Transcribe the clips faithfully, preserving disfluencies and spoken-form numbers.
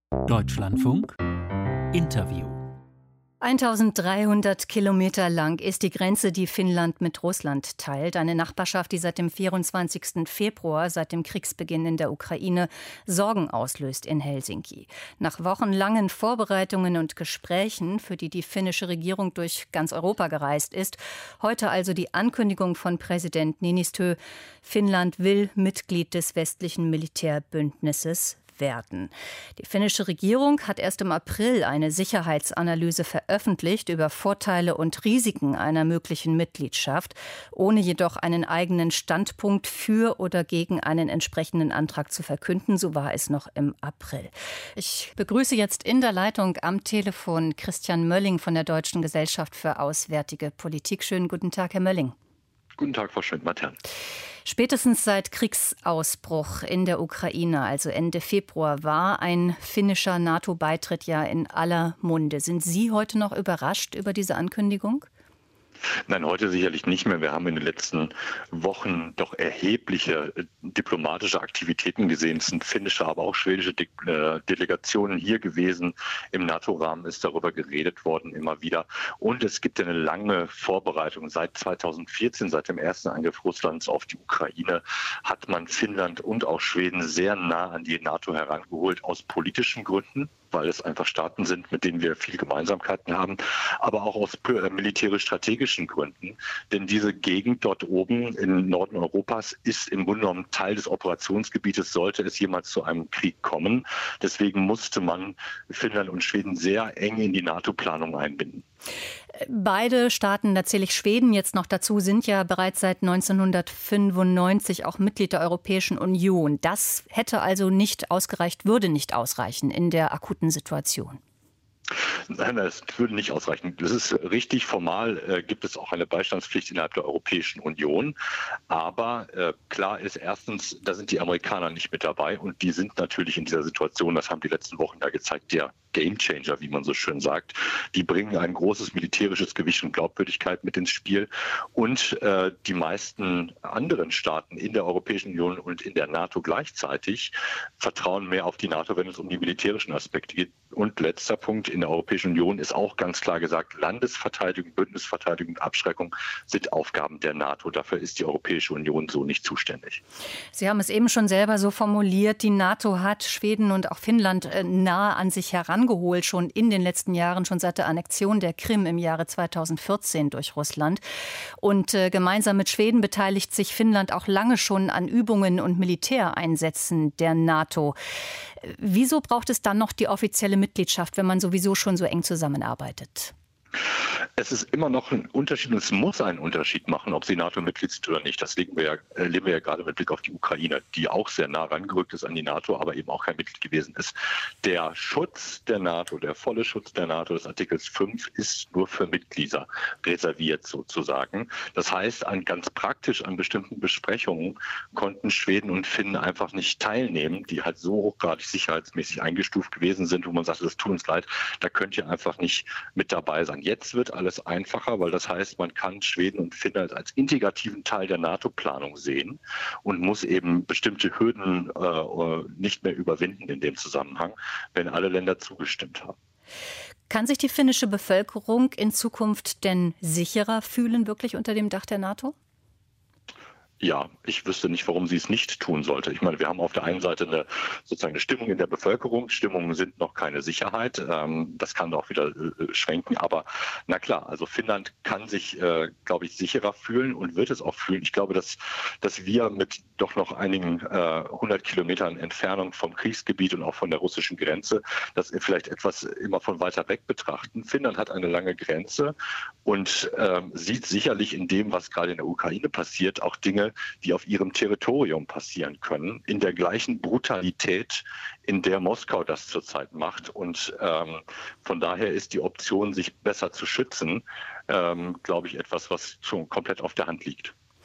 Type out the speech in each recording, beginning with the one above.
Deutschlandfunk Interview. eintausenddreihundert Kilometer lang ist die Grenze, die Finnland mit Russland teilt. Eine Nachbarschaft, die seit dem vierundzwanzigsten Februar, seit dem Kriegsbeginn in der Ukraine, Sorgen auslöst in Helsinki. Nach wochenlangen Vorbereitungen und Gesprächen, für die die finnische Regierung durch ganz Europa gereist ist, heute also die Ankündigung von Präsident Niinistö, Finnland will Mitglied des westlichen Militärbündnisses werden. Die finnische Regierung hat erst im April eine Sicherheitsanalyse veröffentlicht über Vorteile und Risiken einer möglichen Mitgliedschaft, ohne jedoch einen eigenen Standpunkt für oder gegen einen entsprechenden Antrag zu verkünden. So war es noch im April. Ich begrüße jetzt in der Leitung am Telefon Christian Mölling von der Deutschen Gesellschaft für Auswärtige Politik. Schönen guten Tag, Herr Mölling. Guten Tag, Frau Schmidt-Matern. Spätestens seit Kriegsausbruch in der Ukraine, also Ende Februar, war ein finnischer NATO-Beitritt ja in aller Munde. Sind Sie heute noch überrascht über diese Ankündigung? Nein, heute sicherlich nicht mehr. Wir haben in den letzten Wochen doch erhebliche äh, diplomatische Aktivitäten gesehen. Es sind finnische, aber auch schwedische De äh, Delegationen hier gewesen. Im NATO-Rahmen ist darüber geredet worden, immer wieder. Und es gibt eine lange Vorbereitung. Seit zweitausendvierzehn, seit dem ersten Angriff Russlands auf die Ukraine, hat man Finnland und auch Schweden sehr nah an die NATO herangeholt, aus politischen Gründen, weil es einfach Staaten sind, mit denen wir viel Gemeinsamkeiten haben, aber auch aus militärisch-strategischen Gründen. Denn diese Gegend dort oben im Norden Europas ist im Grunde genommen Teil des Operationsgebietes, sollte es jemals zu einem Krieg kommen. Deswegen musste man Finnland und Schweden sehr eng in die NATO-Planung einbinden. Beide Staaten, da zähle ich Schweden jetzt noch dazu, sind ja bereits seit neunzehnhundertfünfundneunzig auch Mitglied der Europäischen Union. Das hätte also nicht ausgereicht, würde nicht ausreichen in der akuten Situation. Nein, das würde nicht ausreichen. Das ist richtig. Formal äh, gibt es auch eine Beistandspflicht innerhalb der Europäischen Union. Aber äh, klar ist erstens, da sind die Amerikaner nicht mit dabei. Und die sind natürlich in dieser Situation, das haben die letzten Wochen ja gezeigt, der Gamechanger, wie man so schön sagt. Die bringen ein großes militärisches Gewicht und Glaubwürdigkeit mit ins Spiel. Und äh, die meisten anderen Staaten in der Europäischen Union und in der NATO gleichzeitig vertrauen mehr auf die NATO, wenn es um die militärischen Aspekte geht. Und letzter Punkt, in der Europäischen Union ist auch ganz klar gesagt, Landesverteidigung, Bündnisverteidigung und Abschreckung sind Aufgaben der NATO. Dafür ist die Europäische Union so nicht zuständig. Sie haben es eben schon selber so formuliert, die NATO hat Schweden und auch Finnland nah an sich herangeholt, schon in den letzten Jahren, schon seit der Annexion der Krim im Jahre zweitausendvierzehn durch Russland. Und äh, gemeinsam mit Schweden beteiligt sich Finnland auch lange schon an Übungen und Militäreinsätzen der NATO. Wieso braucht es dann noch die offizielle Mitgliedschaft, wenn man sowieso schon so eng zusammenarbeitet? Es ist immer noch ein Unterschied und es muss einen Unterschied machen, ob sie NATO-Mitglied sind oder nicht. Das legen wir ja, erleben wir ja gerade mit Blick auf die Ukraine, die auch sehr nah rangerückt ist an die NATO, aber eben auch kein Mitglied gewesen ist. Der Schutz der NATO, der volle Schutz der NATO des Artikels fünf ist nur für Mitglieder reserviert sozusagen. Das heißt, an, ganz praktisch an bestimmten Besprechungen konnten Schweden und Finnen einfach nicht teilnehmen, die halt so hochgradig sicherheitsmäßig eingestuft gewesen sind, wo man sagt, das tut uns leid, da könnt ihr einfach nicht mit dabei sein. Jetzt wird alles einfacher, weil das heißt, man kann Schweden und Finnland als integrativen Teil der NATO-Planung sehen und muss eben bestimmte Hürden äh, nicht mehr überwinden in dem Zusammenhang, wenn alle Länder zugestimmt haben. Kann sich die finnische Bevölkerung in Zukunft denn sicherer fühlen, wirklich unter dem Dach der NATO? Ja, ich wüsste nicht, warum sie es nicht tun sollte. Ich meine, wir haben auf der einen Seite eine sozusagen eine Stimmung in der Bevölkerung. Stimmungen sind noch keine Sicherheit. Ähm, das kann auch wieder äh, schwenken. Aber na klar, also Finnland kann sich, äh, glaube ich, sicherer fühlen und wird es auch fühlen. Ich glaube, dass, dass wir mit doch noch einigen äh, hundert Kilometern Entfernung vom Kriegsgebiet und auch von der russischen Grenze, das vielleicht etwas immer von weiter weg betrachten. Finnland hat eine lange Grenze und ähm, sieht sicherlich in dem, was gerade in der Ukraine passiert, auch Dinge, die auf ihrem Territorium passieren können, in der gleichen Brutalität, in der Moskau das zurzeit macht. Und ähm, von daher ist die Option, sich besser zu schützen, ähm, glaube ich, etwas, was schon komplett auf der Hand liegt.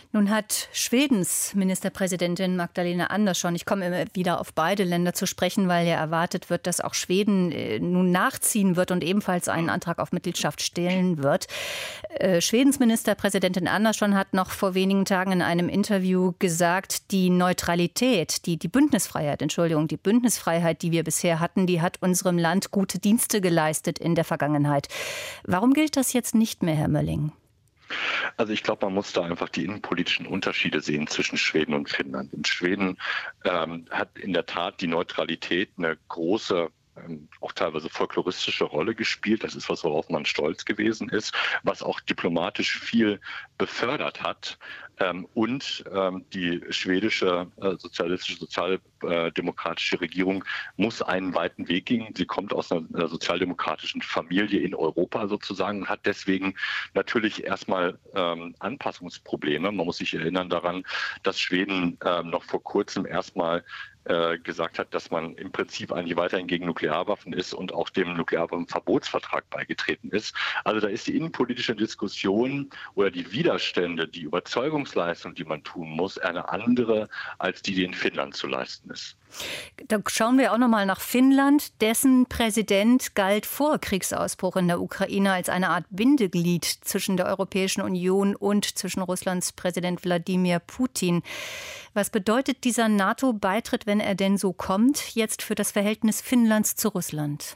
Nun hat Schwedens Ministerpräsidentin Magdalena Andersson, ich komme immer wieder auf beide Länder zu sprechen, weil ja erwartet wird, dass auch Schweden äh, nun nachziehen wird und ebenfalls einen Antrag auf Mitgliedschaft stellen wird. Äh, Schwedens Ministerpräsidentin Andersson hat noch vor wenigen Tagen in einem Interview gesagt, die Neutralität, die, die Bündnisfreiheit, Entschuldigung, die Bündnisfreiheit, die wir bisher hatten, die hat unserem Land gute Dienste geleistet in der Vergangenheit. Warum gilt das jetzt nicht mehr, Herr Mölling? Also ich glaube, man muss da einfach die innenpolitischen Unterschiede sehen zwischen Schweden und Finnland. In Schweden ähm, hat in der Tat die Neutralität eine große, ähm, auch teilweise folkloristische Rolle gespielt. Das ist was, worauf man stolz gewesen ist, was auch diplomatisch viel befördert hat. Ähm, und ähm, die schwedische äh, sozialistische, sozialdemokratische Regierung muss einen weiten Weg gehen. Sie kommt aus einer, einer sozialdemokratischen Familie in Europa sozusagen und hat deswegen natürlich erstmal ähm, Anpassungsprobleme. Man muss sich erinnern daran, dass Schweden ähm, noch vor kurzem erstmal gesagt hat, dass man im Prinzip eigentlich weiterhin gegen Nuklearwaffen ist und auch dem Nuklearwaffenverbotsvertrag beigetreten ist. Also da ist die innenpolitische Diskussion oder die Widerstände, die Überzeugungsleistung, die man tun muss, eine andere als die, die in Finnland zu leisten ist. Da schauen wir auch noch mal nach Finnland. Dessen Präsident galt vor Kriegsausbruch in der Ukraine als eine Art Bindeglied zwischen der Europäischen Union und zwischen Russlands Präsident Wladimir Putin. Was bedeutet dieser NATO-Beitritt, wenn er denn so kommt, jetzt für das Verhältnis Finnlands zu Russland?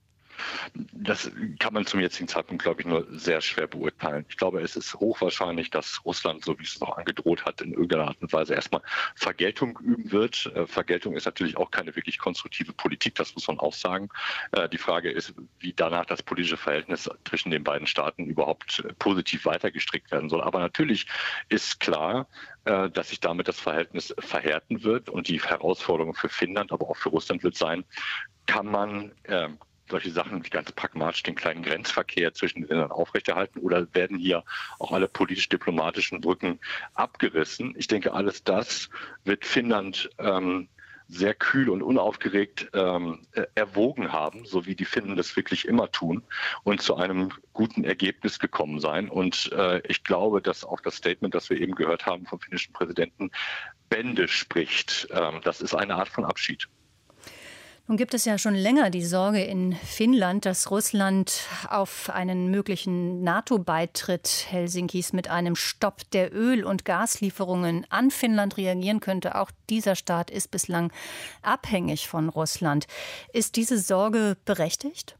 Das kann man zum jetzigen Zeitpunkt, glaube ich, nur sehr schwer beurteilen. Ich glaube, es ist hochwahrscheinlich, dass Russland, so wie es noch angedroht hat, in irgendeiner Art und Weise erstmal Vergeltung üben wird. Vergeltung ist natürlich auch keine wirklich konstruktive Politik, das muss man auch sagen. Die Frage ist, wie danach das politische Verhältnis zwischen den beiden Staaten überhaupt positiv weitergestrickt werden soll. Aber natürlich ist klar, dass sich damit das Verhältnis verhärten wird. Und die Herausforderung für Finnland, aber auch für Russland wird sein, kann man äh, solche Sachen wie ganz pragmatisch den kleinen Grenzverkehr zwischen den Ländern aufrechterhalten oder werden hier auch alle politisch-diplomatischen Brücken abgerissen? Ich denke, alles das wird Finnland ähm, sehr kühl und unaufgeregt ähm, erwogen haben, so wie die Finnen das wirklich immer tun und zu einem guten Ergebnis gekommen sein. Und äh, ich glaube, dass auch das Statement, das wir eben gehört haben vom finnischen Präsidenten, Bände spricht. Ähm, das ist eine Art von Abschied. Nun gibt es ja schon länger die Sorge in Finnland, dass Russland auf einen möglichen NATO-Beitritt Helsinkis mit einem Stopp der Öl- und Gaslieferungen an Finnland reagieren könnte. Auch dieser Staat ist bislang abhängig von Russland. Ist diese Sorge berechtigt?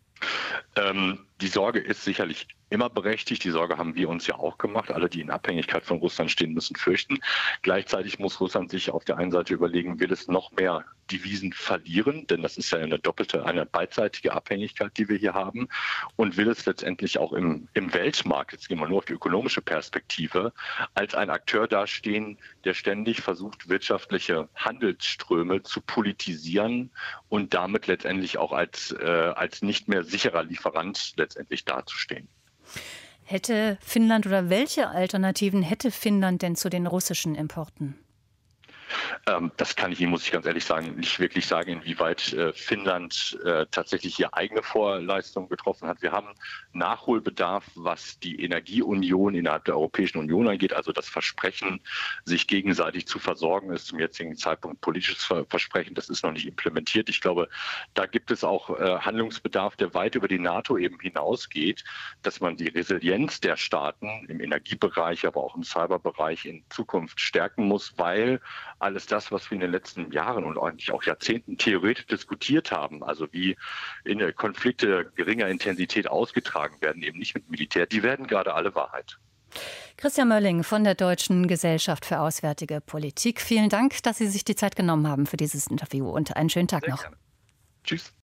Ähm, die Sorge ist sicherlich immer berechtigt. Die Sorge haben wir uns ja auch gemacht. Alle, die in Abhängigkeit von Russland stehen, müssen fürchten. Gleichzeitig muss Russland sich auf der einen Seite überlegen, will es noch mehr Devisen verlieren, denn das ist ja eine doppelte, eine beidseitige Abhängigkeit, die wir hier haben, und will es letztendlich auch im, im Weltmarkt, jetzt gehen wir nur auf die ökonomische Perspektive, als ein Akteur dastehen, der ständig versucht, wirtschaftliche Handelsströme zu politisieren und damit letztendlich auch als, äh, als nicht mehr sicherer Lieferant letztendlich dazustehen. Hätte Finnland oder welche Alternativen hätte Finnland denn zu den russischen Importen? Ähm, das kann ich Ihnen, muss ich ganz ehrlich sagen, nicht wirklich sagen, inwieweit äh, Finnland äh, tatsächlich hier eigene Vorleistungen getroffen hat. Wir haben Nachholbedarf, was die Energieunion innerhalb der Europäischen Union angeht, also das Versprechen, sich gegenseitig zu versorgen, ist zum jetzigen Zeitpunkt politisches Ver- Versprechen, das ist noch nicht implementiert. Ich glaube, da gibt es auch äh, Handlungsbedarf, der weit über die NATO eben hinausgeht, dass man die Resilienz der Staaten im Energiebereich, aber auch im Cyberbereich in Zukunft stärken muss, weil alles das, was wir in den letzten Jahren und eigentlich auch Jahrzehnten theoretisch diskutiert haben, also wie in Konflikte geringer Intensität ausgetragen werden, eben nicht mit Militär, die werden gerade alle Wahrheit. Christian Mölling von der Deutschen Gesellschaft für Auswärtige Politik. Vielen Dank, dass Sie sich die Zeit genommen haben für dieses Interview und einen schönen Tag Sehr noch. gerne. Tschüss.